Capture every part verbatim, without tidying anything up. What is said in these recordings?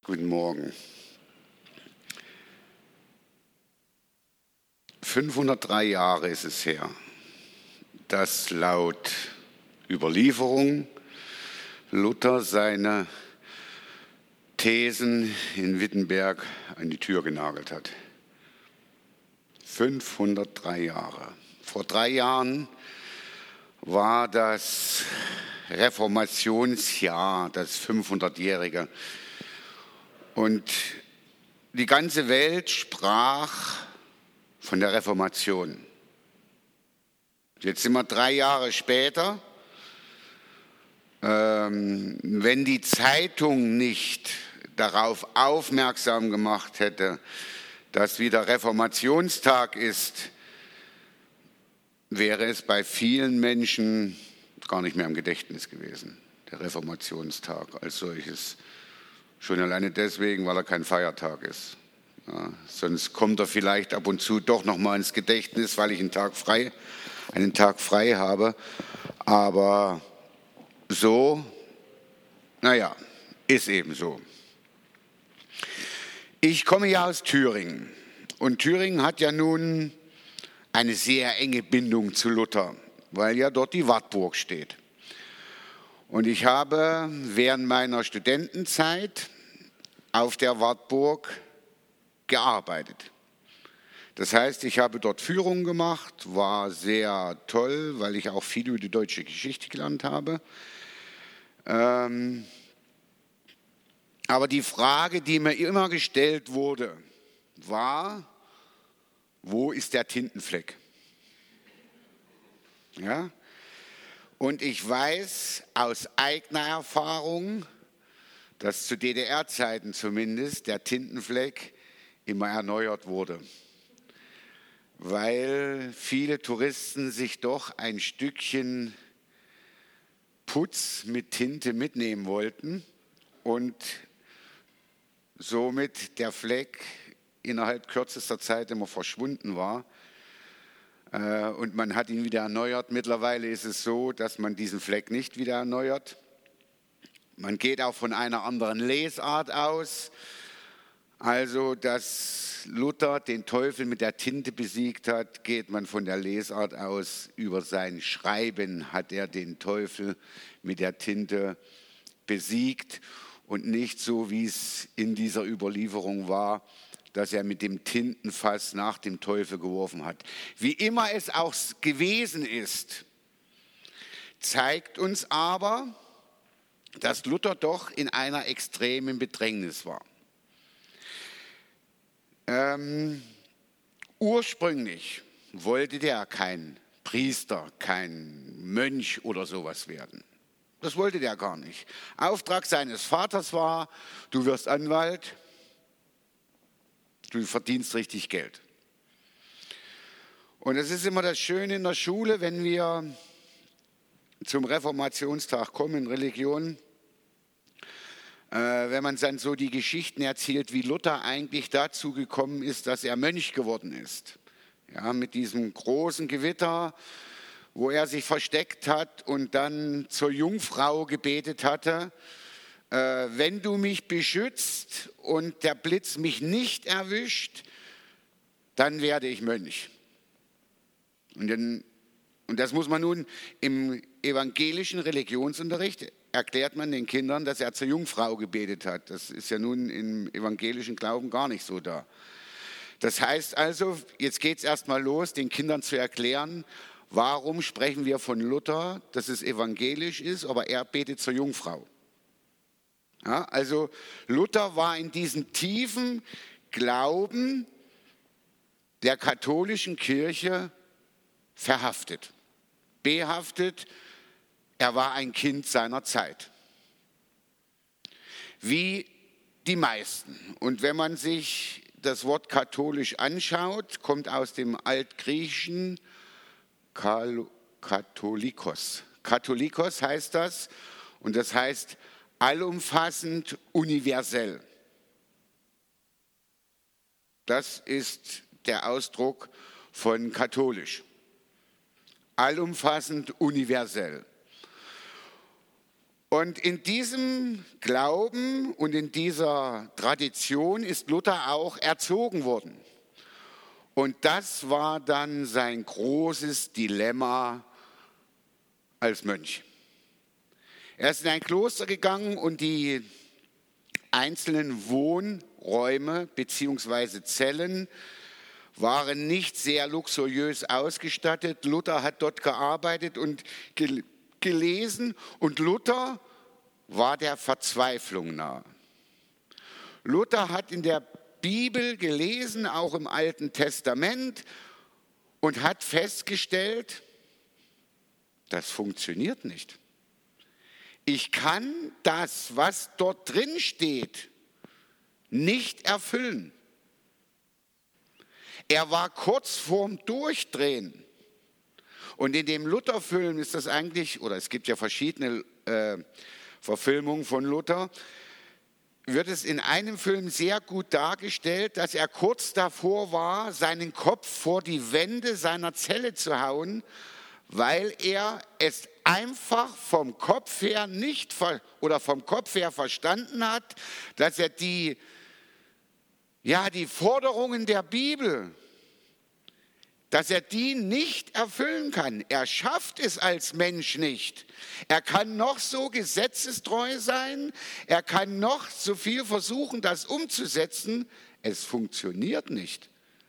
Guten Morgen. fünfhundertdrei Jahre ist es her, dass laut Überlieferung Luther seine Thesen in Wittenberg an die Tür genagelt hat. fünfhundertdrei Jahre. Vor drei Jahren war das Reformationsjahr, das fünfhundertjährige. Und die ganze Welt sprach von der Reformation. Jetzt sind wir drei Jahre später. Ähm, wenn die Zeitung nicht darauf aufmerksam gemacht hätte, dass wieder Reformationstag ist, wäre es bei vielen Menschen gar nicht mehr im Gedächtnis gewesen, der Reformationstag als solches. Schon alleine deswegen, weil er kein Feiertag ist. Ja, sonst kommt er vielleicht ab und zu doch noch mal ins Gedächtnis, weil ich einen Tag frei, einen Tag frei habe. Aber so, naja, ist eben so. Ich komme ja aus Thüringen. Und Thüringen hat ja nun eine sehr enge Bindung zu Luther, weil ja dort die Wartburg steht. Und ich habe während meiner Studentenzeit auf der Wartburg gearbeitet. Das heißt, ich habe dort Führungen gemacht, war sehr toll, weil ich auch viel über die deutsche Geschichte gelernt habe. Ähm, aber die Frage, die mir immer gestellt wurde, war, wo ist der Tintenfleck? Ja? Und ich weiß aus eigener Erfahrung, dass zu D D R-Zeiten zumindest der Tintenfleck immer erneuert wurde, weil viele Touristen sich doch ein Stückchen Putz mit Tinte mitnehmen wollten und somit der Fleck innerhalb kürzester Zeit immer verschwunden war. Und man hat ihn wieder erneuert. Mittlerweile ist es so, dass man diesen Fleck nicht wieder erneuert. Man geht auch von einer anderen Lesart aus. Also, dass Luther den Teufel mit der Tinte besiegt hat, geht man von der Lesart aus. Über sein Schreiben hat er den Teufel mit der Tinte besiegt und nicht so, wie es in dieser Überlieferung war, dass er mit dem Tintenfass nach dem Teufel geworfen hat. Wie immer es auch gewesen ist, zeigt uns aber, dass Luther doch in einer extremen Bedrängnis war. Ähm, ursprünglich wollte der kein Priester, kein Mönch oder sowas werden. Das wollte der gar nicht. Auftrag seines Vaters war, du wirst Anwalt, du verdienst richtig Geld. Und es ist immer das Schöne in der Schule, wenn wir zum Reformationstag kommen in Religion, äh, wenn man dann so die Geschichten erzählt, wie Luther eigentlich dazu gekommen ist, dass er Mönch geworden ist. Ja, mit diesem großen Gewitter, wo er sich versteckt hat und dann zur Jungfrau gebetet hatte, äh, wenn du mich beschützt und der Blitz mich nicht erwischt, dann werde ich Mönch. Und dann Und das muss man nun im evangelischen Religionsunterricht, erklärt man den Kindern, dass er zur Jungfrau gebetet hat. Das ist ja nun im evangelischen Glauben gar nicht so da. Das heißt also, jetzt geht es erstmal los, den Kindern zu erklären, warum sprechen wir von Luther, dass es evangelisch ist, aber er betet zur Jungfrau. Ja, also Luther war in diesem tiefen Glauben der katholischen Kirche verhaftet, behaftet, er war ein Kind seiner Zeit. Wie die meisten. Und wenn man sich das Wort katholisch anschaut, kommt aus dem Altgriechischen Katholikos. Katholikos heißt das und das heißt allumfassend, universell. Das ist der Ausdruck von katholisch. Allumfassend, universell. Und in diesem Glauben und in dieser Tradition ist Luther auch erzogen worden. Und das war dann sein großes Dilemma als Mönch. Er ist in ein Kloster gegangen und die einzelnen Wohnräume bzw. Zellen waren nicht sehr luxuriös ausgestattet. Luther hat dort gearbeitet und gelesen und Luther war der Verzweiflung nahe. Luther hat in der Bibel gelesen, auch im Alten Testament, und hat festgestellt, das funktioniert nicht. Ich kann das, was dort drin steht, nicht erfüllen. Er war kurz vorm Durchdrehen. Und in dem Luther-Film ist das eigentlich, oder es gibt ja verschiedene äh, Verfilmungen von Luther, wird es in einem Film sehr gut dargestellt, dass er kurz davor war, seinen Kopf vor die Wände seiner Zelle zu hauen, weil er es einfach vom Kopf her nicht oder vom Kopf her verstanden hat, dass er die, ja, die Forderungen der Bibel, dass er die nicht erfüllen kann. Er schafft es als Mensch nicht. Er kann noch so gesetzestreu sein, er kann noch so viel versuchen, das umzusetzen. Es funktioniert nicht.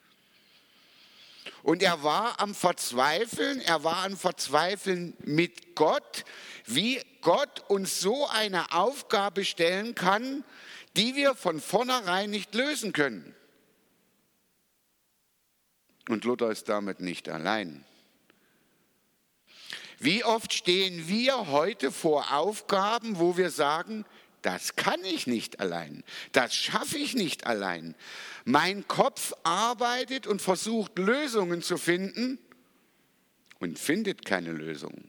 Und er war am Verzweifeln, er war am Verzweifeln mit Gott, wie Gott uns so eine Aufgabe stellen kann, die wir von vornherein nicht lösen können. Und Luther ist damit nicht allein. Wie oft stehen wir heute vor Aufgaben, wo wir sagen, das kann ich nicht allein, das schaffe ich nicht allein. Mein Kopf arbeitet und versucht Lösungen zu finden und findet keine Lösungen.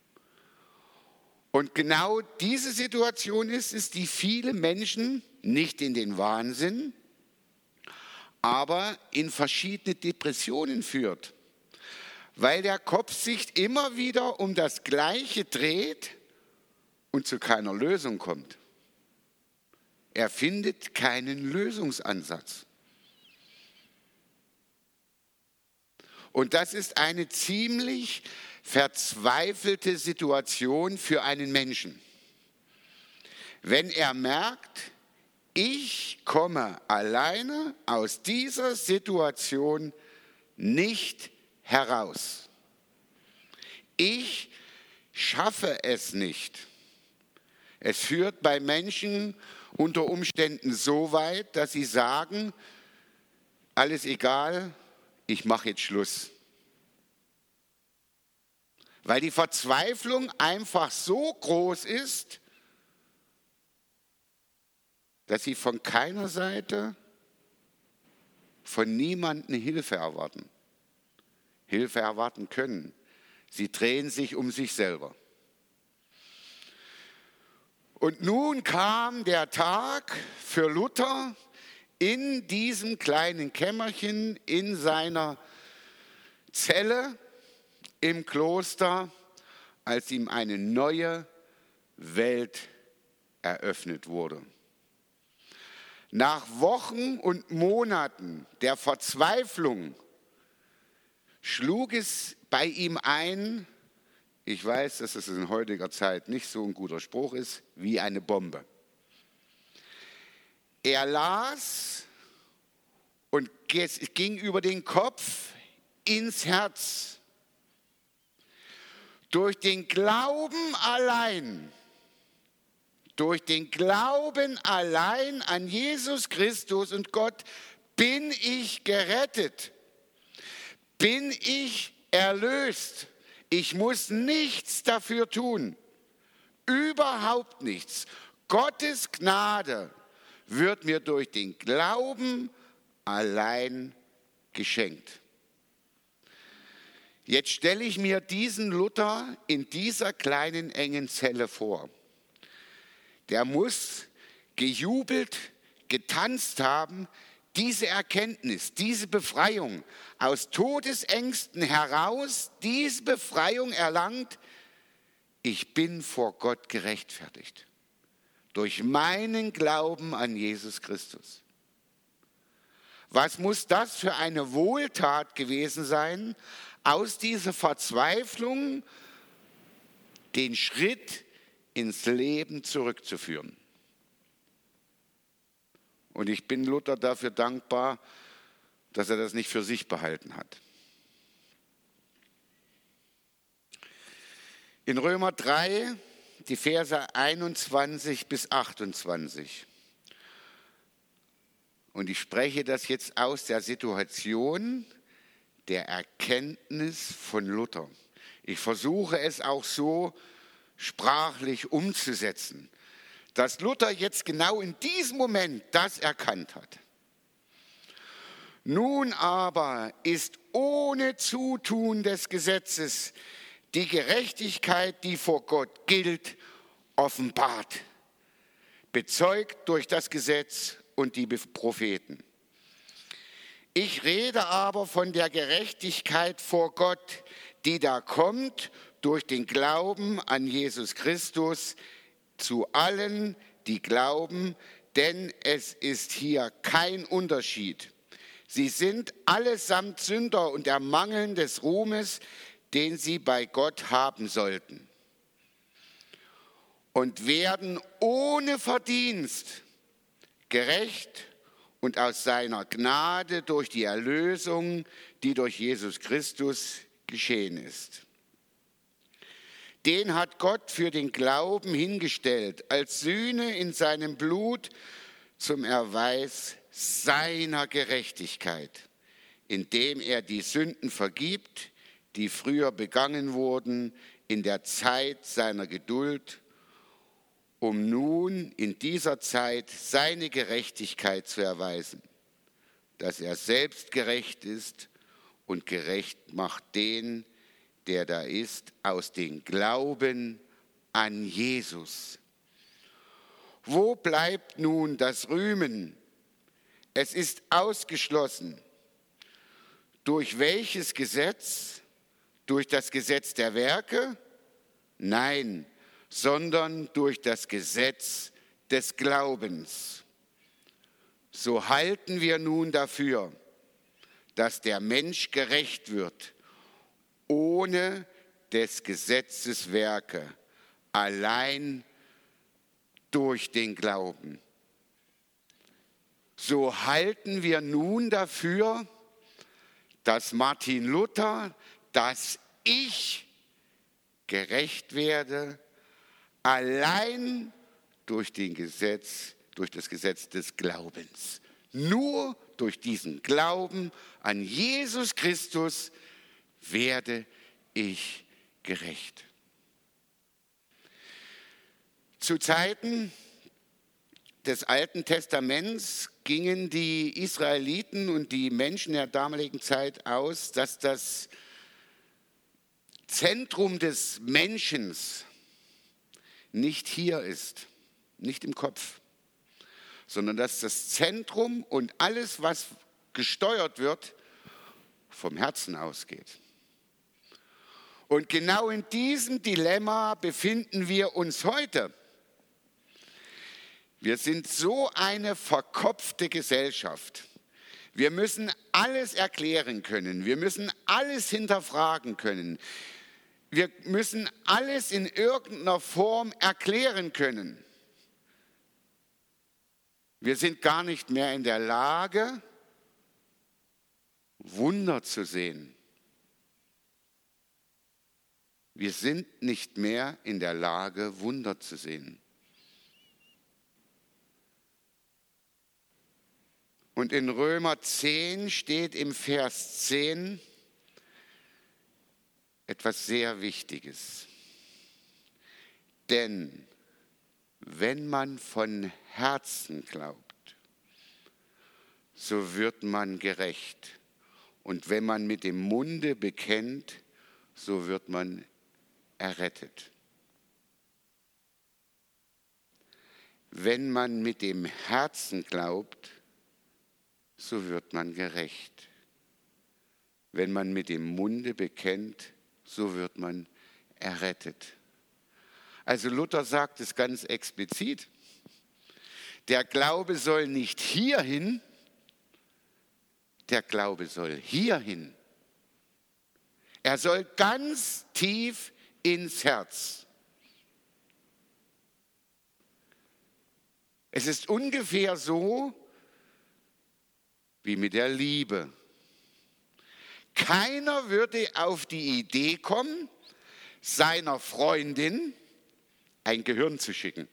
Und genau diese Situation ist es, die viele Menschen nicht in den Wahnsinn, aber in verschiedene Depressionen führt, weil der Kopf sich immer wieder um das Gleiche dreht und zu keiner Lösung kommt. Er findet keinen Lösungsansatz. Und das ist eine ziemlich verzweifelte Situation für einen Menschen. Wenn er merkt, ich komme alleine aus dieser Situation nicht heraus. Ich schaffe es nicht. Es führt bei Menschen unter Umständen so weit, dass sie sagen, alles egal, ich mache jetzt Schluss. Weil die Verzweiflung einfach so groß ist, dass sie von keiner Seite, von niemandem Hilfe erwarten. Hilfe erwarten können. Sie drehen sich um sich selber. Und nun kam der Tag für Luther in diesem kleinen Kämmerchen, in seiner Zelle im Kloster, als ihm eine neue Welt eröffnet wurde. Nach Wochen und Monaten der Verzweiflung schlug es bei ihm ein, ich weiß, dass es in heutiger Zeit nicht so ein guter Spruch ist, wie eine Bombe. Er las und es ging über den Kopf ins Herz. Durch den Glauben allein, durch den Glauben allein an Jesus Christus und Gott bin ich gerettet, bin ich erlöst. Ich muss nichts dafür tun, überhaupt nichts. Gottes Gnade wird mir durch den Glauben allein geschenkt. Jetzt stelle ich mir diesen Luther in dieser kleinen engen Zelle vor. Der muss gejubelt, getanzt haben, diese Erkenntnis, diese Befreiung aus Todesängsten heraus, diese Befreiung erlangt, ich bin vor Gott gerechtfertigt. Durch meinen Glauben an Jesus Christus. Was muss das für eine Wohltat gewesen sein, aus dieser Verzweiflung den Schritt ins Leben zurückzuführen? Und ich bin Luther dafür dankbar, dass er das nicht für sich behalten hat. In Römer drei, die Verse einundzwanzig bis achtundzwanzig. Und ich spreche das jetzt aus der Situation der Erkenntnis von Luther. Ich versuche es auch so sprachlich umzusetzen, dass Luther jetzt genau in diesem Moment das erkannt hat. Nun aber ist ohne Zutun des Gesetzes die Gerechtigkeit, die vor Gott gilt, offenbart, bezeugt durch das Gesetz und die Propheten. Ich rede aber von der Gerechtigkeit vor Gott, die da kommt durch den Glauben an Jesus Christus zu allen, die glauben, denn es ist hier kein Unterschied. Sie sind allesamt Sünder und ermangeln des Ruhmes, den sie bei Gott haben sollten, und werden ohne Verdienst gerecht und aus seiner Gnade durch die Erlösung, die durch Jesus Christus geschehen ist. Den hat Gott für den Glauben hingestellt, als Sühne in seinem Blut zum Erweis seiner Gerechtigkeit, indem er die Sünden vergibt, die früher begangen wurden, in der Zeit seiner Geduld, um nun in dieser Zeit seine Gerechtigkeit zu erweisen, dass er selbst gerecht ist und gerecht macht den, der da ist, aus dem Glauben an Jesus. Wo bleibt nun das Rühmen? Es ist ausgeschlossen. Durch welches Gesetz? Durch das Gesetz der Werke? Nein, sondern durch das Gesetz des Glaubens. So halten wir nun dafür, dass der Mensch gerecht wird, ohne des Gesetzes Werke, allein durch den Glauben. So halten wir nun dafür, dass Martin Luther, dass ich gerecht werde, allein durch den Gesetz, durch das Gesetz des Glaubens. Nur durch diesen Glauben an Jesus Christus werde ich gerecht. Zu Zeiten des Alten Testaments gingen die Israeliten und die Menschen der damaligen Zeit aus, dass das Zentrum des Menschen nicht hier ist, nicht im Kopf, sondern dass das Zentrum und alles, was gesteuert wird, vom Herzen ausgeht. Und genau in diesem Dilemma befinden wir uns heute. Wir sind so eine verkopfte Gesellschaft. Wir müssen alles erklären können. Wir müssen alles hinterfragen können. Wir müssen alles in irgendeiner Form erklären können. Wir sind gar nicht mehr in der Lage, Wunder zu sehen. Wir sind nicht mehr in der Lage, Wunder zu sehen. Und in Römer zehn steht im Vers zehn etwas sehr Wichtiges. Denn wenn man von Herzen glaubt, so wird man gerecht. Und wenn man mit dem Munde bekennt, so wird man errettet. Wenn man mit dem Herzen glaubt, so wird man gerecht. Wenn man mit dem Munde bekennt, so wird man errettet. Also Luther sagt es ganz explizit. Der Glaube soll nicht hierhin, der Glaube soll hierhin. Er soll ganz tief ins Herz. Es ist ungefähr so wie mit der Liebe. Keiner würde auf die Idee kommen, seiner Freundin ein Gehirn zu schicken.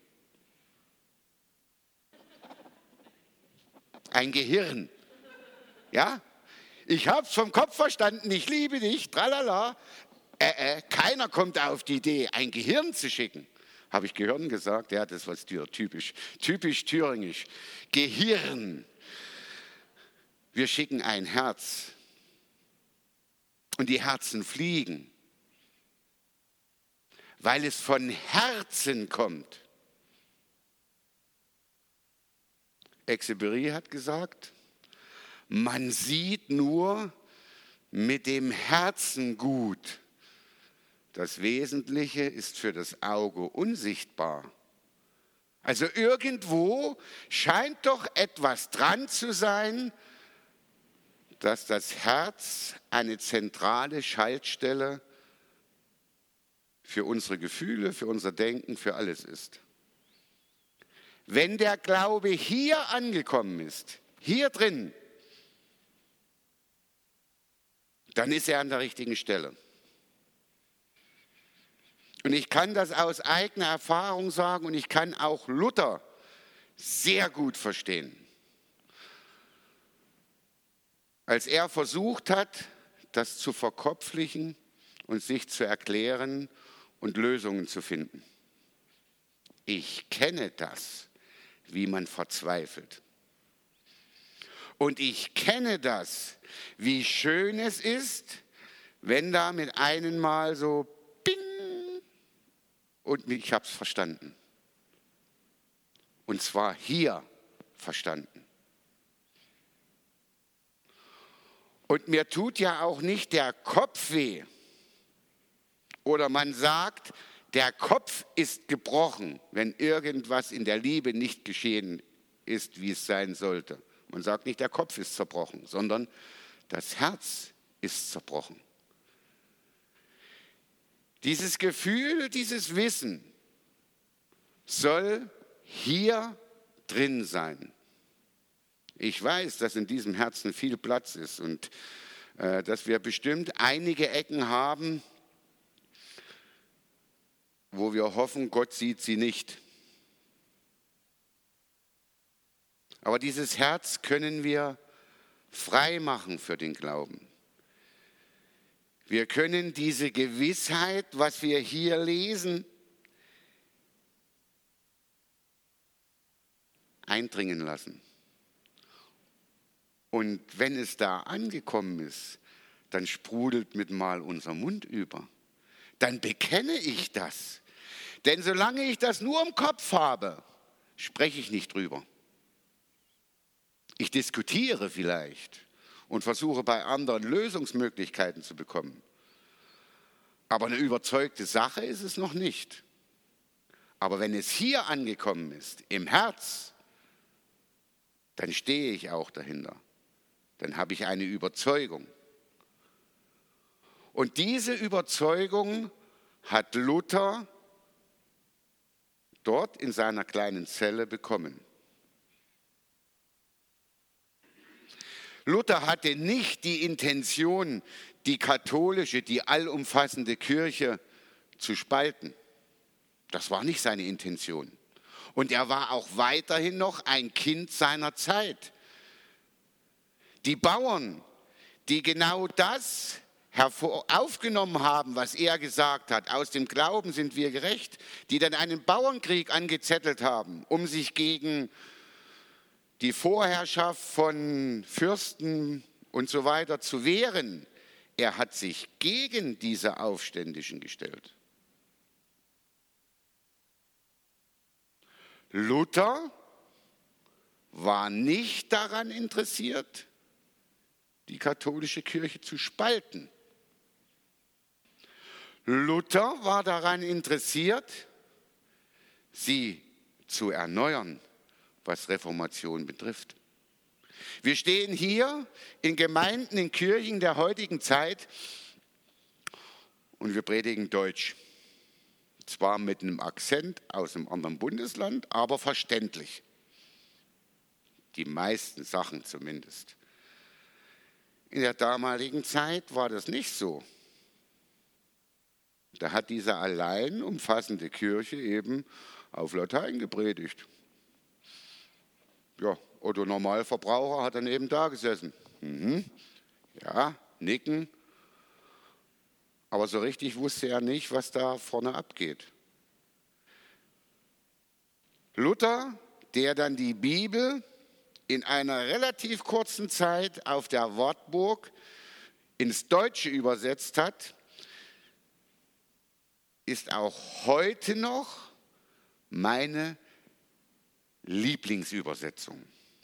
Ein Gehirn. Ja? Ich hab's vom Kopf verstanden, ich liebe dich, tralala. Äh, äh, keiner kommt auf die Idee, ein Gehirn zu schicken. Habe ich Gehirn gesagt? Ja, das war typisch, typisch thüringisch. Gehirn. Wir schicken ein Herz. Und die Herzen fliegen. Weil es von Herzen kommt. Exupéry hat gesagt, man sieht nur mit dem Herzen gut. Das Wesentliche ist für das Auge unsichtbar. Also irgendwo scheint doch etwas dran zu sein, dass das Herz eine zentrale Schaltstelle für unsere Gefühle, für unser Denken, für alles ist. Wenn der Glaube hier angekommen ist, hier drin, dann ist er an der richtigen Stelle. Und ich kann das aus eigener Erfahrung sagen und ich kann auch Luther sehr gut verstehen. Als er versucht hat, das zu verkopflichen und sich zu erklären und Lösungen zu finden. Ich kenne das, wie man verzweifelt. Und ich kenne das, wie schön es ist, wenn da mit einem Mal so ping und ich habe es verstanden. Und zwar hier verstanden. Und mir tut ja auch nicht der Kopf weh. Oder man sagt, der Kopf ist gebrochen, wenn irgendwas in der Liebe nicht geschehen ist, wie es sein sollte. Man sagt nicht, der Kopf ist zerbrochen, sondern das Herz ist zerbrochen. Dieses Gefühl, dieses Wissen soll hier drin sein. Ich weiß, dass in diesem Herzen viel Platz ist und äh, dass wir bestimmt einige Ecken haben, wo wir hoffen, Gott sieht sie nicht. Aber dieses Herz können wir frei machen für den Glauben. Wir können diese Gewissheit, was wir hier lesen, eindringen lassen. Und wenn es da angekommen ist, dann sprudelt mit mal unser Mund über. Dann bekenne ich das. Denn solange ich das nur im Kopf habe, spreche ich nicht drüber. Ich diskutiere vielleicht und versuche bei anderen Lösungsmöglichkeiten zu bekommen. Aber eine überzeugte Sache ist es noch nicht. Aber wenn es hier angekommen ist, im Herz, dann stehe ich auch dahinter. Dann habe ich eine Überzeugung. Und diese Überzeugung hat Luther dort in seiner kleinen Zelle bekommen. Luther hatte nicht die Intention, die katholische, die allumfassende Kirche zu spalten. Das war nicht seine Intention. Und er war auch weiterhin noch ein Kind seiner Zeit. Die Bauern, die genau das aufgenommen haben, was er gesagt hat, aus dem Glauben sind wir gerecht, die dann einen Bauernkrieg angezettelt haben, um sich gegen die Vorherrschaft von Fürsten und so weiter zu wehren. Er hat sich gegen diese Aufständischen gestellt. Luther war nicht daran interessiert, die katholische Kirche zu spalten. Luther war daran interessiert, sie zu erneuern, was Reformation betrifft. Wir stehen hier in Gemeinden, in Kirchen der heutigen Zeit und wir predigen Deutsch. Zwar mit einem Akzent aus einem anderen Bundesland, aber verständlich. Die meisten Sachen zumindest. In der damaligen Zeit war das nicht so. Da hat diese allein umfassende Kirche eben auf Latein gepredigt. Ja, Otto Normalverbraucher hat dann eben da gesessen. Mhm. Ja, nicken. Aber so richtig wusste er nicht, was da vorne abgeht. Luther, der dann die Bibel in einer relativ kurzen Zeit auf der Wartburg ins Deutsche übersetzt hat, ist auch heute noch meine Lieblingsübersetzung.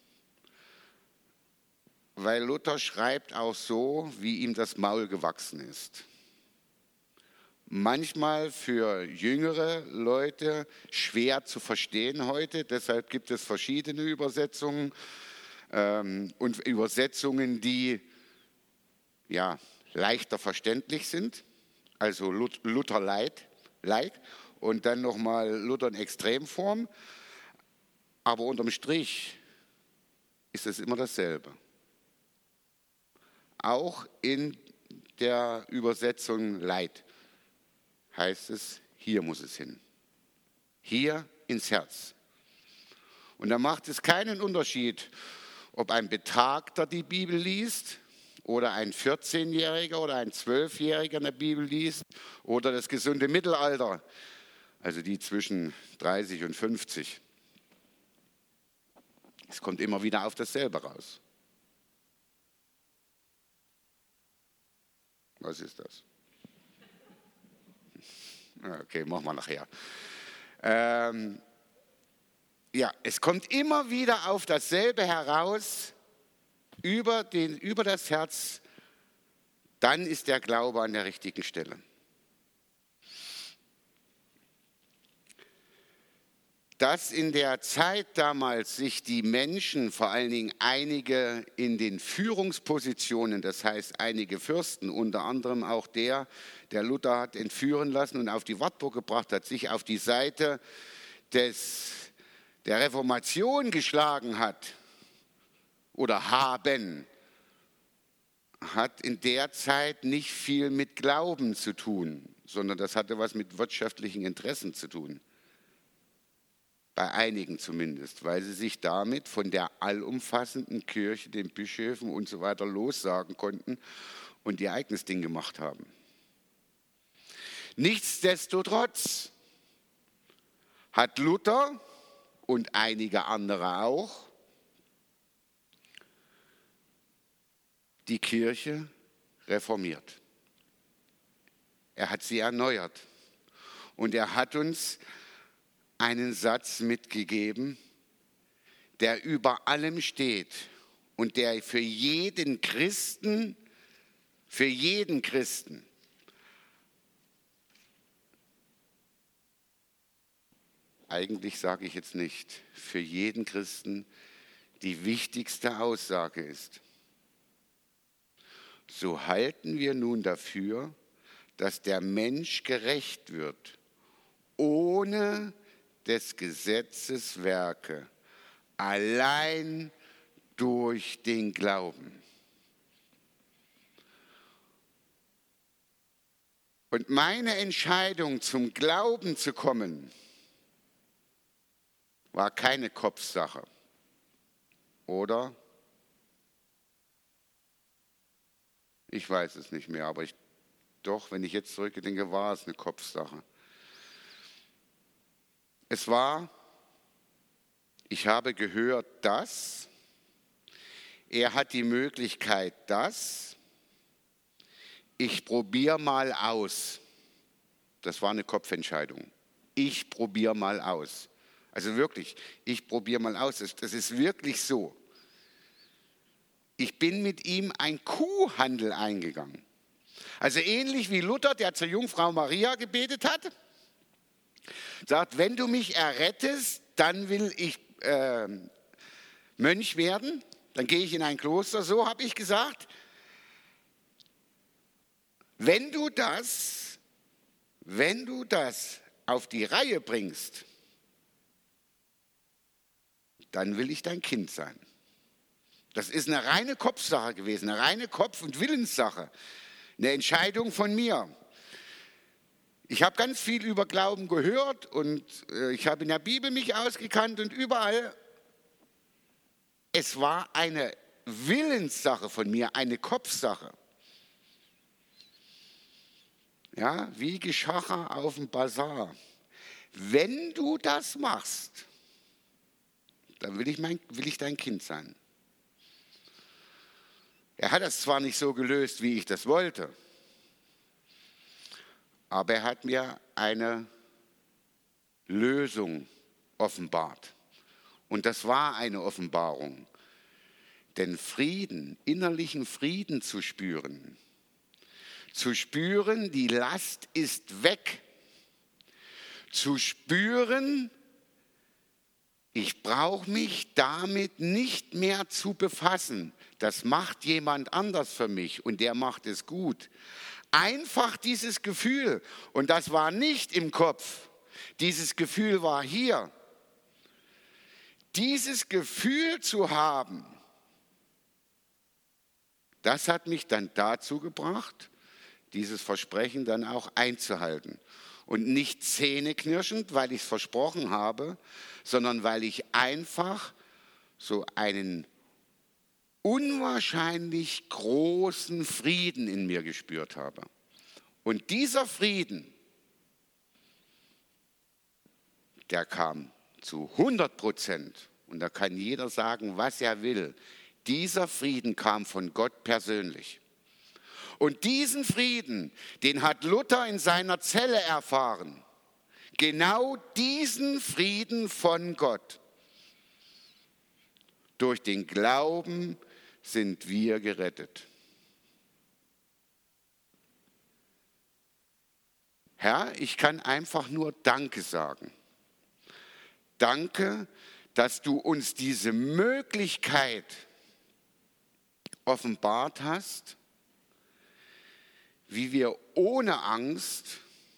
Weil Luther schreibt auch so, wie ihm das Maul gewachsen ist. Manchmal für jüngere Leute schwer zu verstehen heute, deshalb gibt es verschiedene Übersetzungen ähm, und Übersetzungen, die ja, leichter verständlich sind, also Luther-like und dann nochmal Luther in Extremform, aber unterm Strich ist es immer dasselbe. Auch in der Übersetzung Light heißt es, hier muss es hin. Hier ins Herz. Und da macht es keinen Unterschied, ob ein Betagter die Bibel liest oder ein vierzehnjähriger oder ein zwölfjähriger eine Bibel liest oder das gesunde Mittelalter, also die zwischen dreißig und fünfzig. Es kommt immer wieder auf dasselbe raus. Was ist das? Okay, machen wir nachher. Ähm, ja, es kommt immer wieder auf dasselbe heraus, über, den, über das Herz, dann ist der Glaube an der richtigen Stelle. Dass in der Zeit damals sich die Menschen, vor allen Dingen einige in den Führungspositionen, das heißt einige Fürsten, unter anderem auch der, der Luther hat entführen lassen und auf die Wartburg gebracht hat, sich auf die Seite des, der Reformation geschlagen hat oder haben, hat in der Zeit nicht viel mit Glauben zu tun, sondern das hatte was mit wirtschaftlichen Interessen zu tun. Bei einigen zumindest, weil sie sich damit von der allumfassenden Kirche, den Bischöfen und so weiter lossagen konnten und ihr eigenes Ding gemacht haben. Nichtsdestotrotz hat Luther und einige andere auch die Kirche reformiert. Er hat sie erneuert und er hat uns einen Satz mitgegeben, der über allem steht und der für jeden Christen, für jeden Christen eigentlich sage ich jetzt nicht, für jeden Christen die wichtigste Aussage ist. So halten wir nun dafür, dass der Mensch gerecht wird, ohne des Gesetzes Werke, allein durch den Glauben. Und meine Entscheidung, zum Glauben zu kommen, war keine Kopfsache, oder? Ich weiß es nicht mehr, aber ich, doch, wenn ich jetzt zurückdenke, war es eine Kopfsache. Es war, ich habe gehört, dass, er hat die Möglichkeit, dass, ich probiere mal aus. Das war eine Kopfentscheidung. Ich probiere mal aus. Also wirklich, ich probiere mal aus. Das ist wirklich so. Ich bin mit ihm ein Kuhhandel eingegangen. Also ähnlich wie Luther, der zur Jungfrau Maria gebetet hat. Sagt, wenn du mich errettest, dann will ich äh, Mönch werden, dann gehe ich in ein Kloster. So habe ich gesagt, wenn du das, wenn du das auf die Reihe bringst, dann will ich dein Kind sein. Das ist eine reine Kopfsache gewesen, eine reine Kopf- und Willenssache, eine Entscheidung von mir. Ich habe ganz viel über Glauben gehört und äh, ich habe in der Bibel mich ausgekannt und überall. Es war eine Willenssache von mir, eine Kopfsache. Ja, wie Geschacher auf dem Bazar. Wenn du das machst, dann will ich, mein, will ich dein Kind sein. Er hat das zwar nicht so gelöst, wie ich das wollte, aber er hat mir eine Lösung offenbart. Und das war eine Offenbarung. Denn Frieden, innerlichen Frieden zu spüren, zu spüren, die Last ist weg, zu spüren, ich brauche mich damit nicht mehr zu befassen. Das macht jemand anders für mich und der macht es gut. Einfach dieses Gefühl, und das war nicht im Kopf, dieses Gefühl war hier. Dieses Gefühl zu haben, das hat mich dann dazu gebracht, dieses Versprechen dann auch einzuhalten. Und nicht zähneknirschend, weil ich es versprochen habe, sondern weil ich einfach so einen unwahrscheinlich großen Frieden in mir gespürt habe. Und dieser Frieden, der kam zu hundert Prozent, und da kann jeder sagen, was er will, dieser Frieden kam von Gott persönlich. Und diesen Frieden, den hat Luther in seiner Zelle erfahren. Genau diesen Frieden von Gott. Durch den Glauben sind wir gerettet. Herr, ich kann einfach nur Danke sagen. Danke, dass du uns diese Möglichkeit offenbart hast, wie wir ohne Angst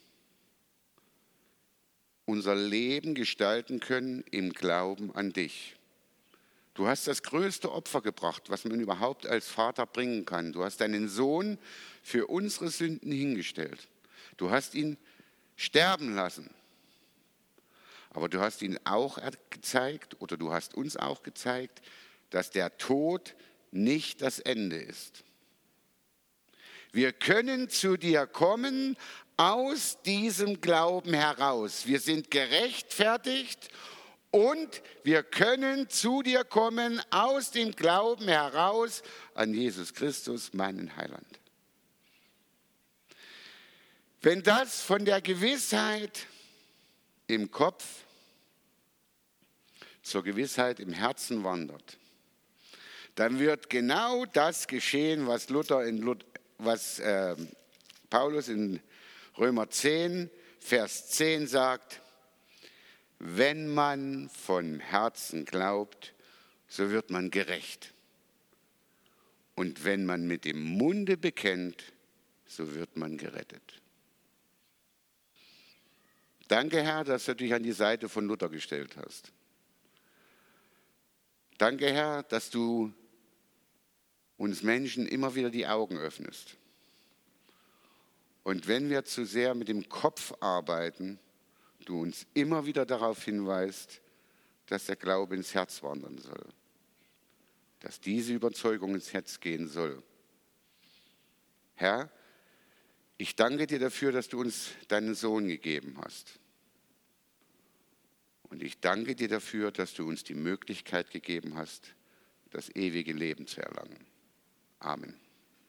unser Leben gestalten können im Glauben an dich. Du hast das größte Opfer gebracht, was man überhaupt als Vater bringen kann. Du hast deinen Sohn für unsere Sünden hingestellt. Du hast ihn sterben lassen. Aber du hast ihn auch gezeigt, oder du hast uns auch gezeigt, dass der Tod nicht das Ende ist. Wir können zu dir kommen aus diesem Glauben heraus. Wir sind gerechtfertigt und wir können zu dir kommen aus dem Glauben heraus an Jesus Christus, meinen Heiland. Wenn das von der Gewissheit im Kopf zur Gewissheit im Herzen wandert, dann wird genau das geschehen, was Luther in Luther, was äh, Paulus in Römer zehn, Vers zehn sagt: Wenn man von Herzen glaubt, so wird man gerecht. Und wenn man mit dem Munde bekennt, so wird man gerettet. Danke, Herr, dass du dich an die Seite von Luther gestellt hast. Danke, Herr, dass du uns Menschen immer wieder die Augen öffnest. Und wenn wir zu sehr mit dem Kopf arbeiten, du uns immer wieder darauf hinweist, dass der Glaube ins Herz wandern soll. Dass diese Überzeugung ins Herz gehen soll. Herr, ich danke dir dafür, dass du uns deinen Sohn gegeben hast. Und ich danke dir dafür, dass du uns die Möglichkeit gegeben hast, das ewige Leben zu erlangen. Amen.